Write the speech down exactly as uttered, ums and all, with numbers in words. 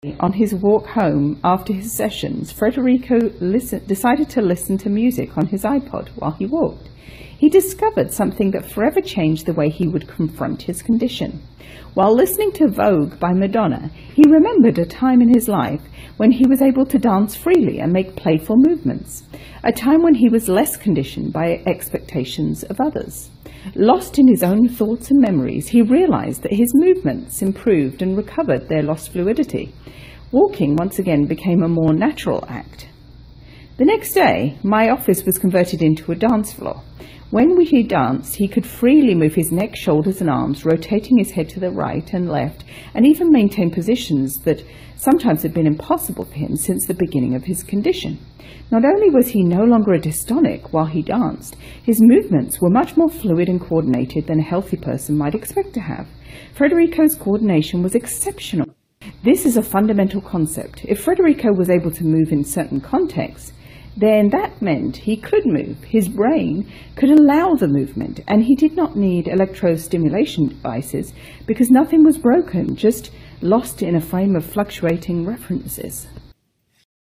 On his walk home after his sessions, Federico listen, decided to listen to music on his iPod while he walked. He discovered something that forever changed the way he would confront his condition. While listening to Vogue by Madonna, he remembered a time in his life when he was able to dance freely and make playful movements, a time when he was less conditioned by expectations of others. Lost in his own thoughts and memories, he realized that his movements improved and recovered their lost fluidity. Walking once again became a more natural act. The next day, my office was converted into a dance floor. When he danced, he could freely move his neck, shoulders and arms, rotating his head to the right and left, and even maintain positions that sometimes had been impossible for him since the beginning of his condition. Not only was he no longer a dystonic while he danced, his movements were much more fluid and coordinated than a healthy person might expect to have. Federico's coordination was exceptional. This is a fundamental concept. If Federico was able to move in certain contexts, then that meant he could move. His brain could allow the movement, and he did not need electrostimulation devices because nothing was broken, just lost in a frame of fluctuating references.